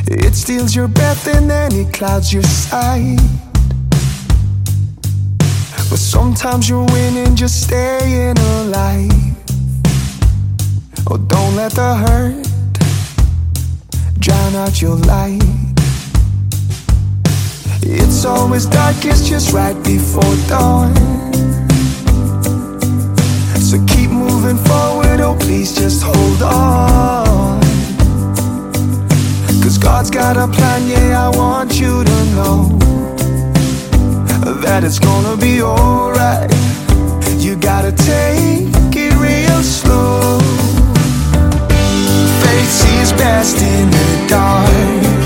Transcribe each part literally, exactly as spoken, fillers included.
It steals your breath and then it clouds your sight. But sometimes you're winning, just staying alive. Oh, don't let the hurt drown out your light. It's always darkest just right before dawn. So keep moving forward, oh please just hold on. Cause God's got a plan, yeah, I want you to know that it's gonna be alright. You gotta take it real slow. Faith sees best in the dark.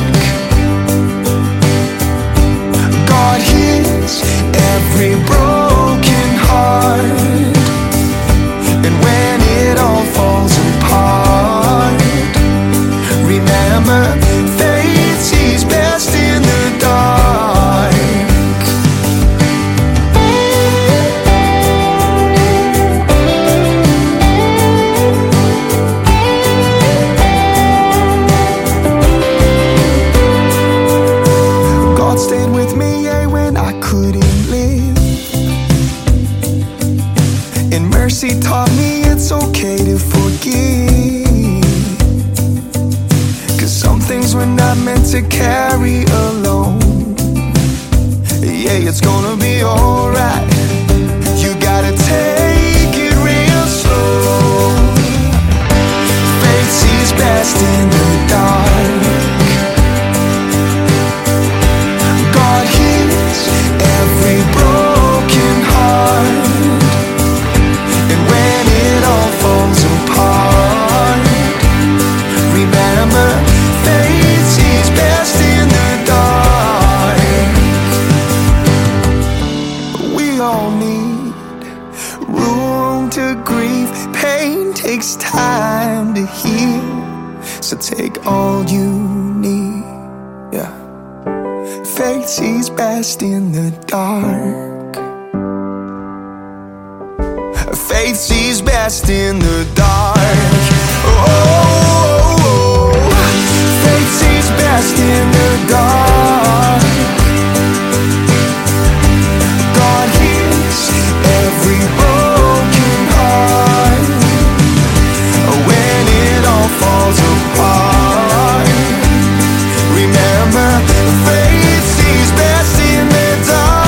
God hears every broken heart. And when it all falls apart, remember, faith sees best in the dark. God stayed with me, yeah, when I couldn't live. And mercy taught me it's okay to forgive. Cause some things we're not meant to carry alone. Yeah, it's gonna be alright. You gotta take it real slow. Faith sees best in the dark. God hears every broken heart. And when it all falls apart, remember, faith sees best in the dark. We all need room to grieve. Pain takes time to heal. So take all you need. Yeah. Faith sees best in the dark. Faith sees best in the dark. Oh, oh, oh. Faith sees best in the dark. God hears every broken heart. When it all falls apart, remember, faith sees best in the dark.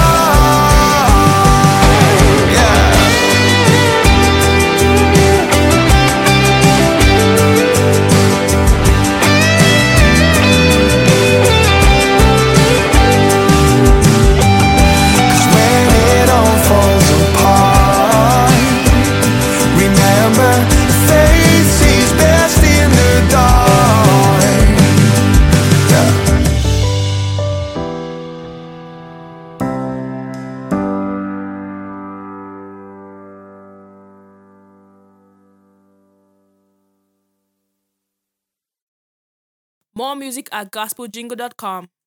More music at gospel jingle dot com.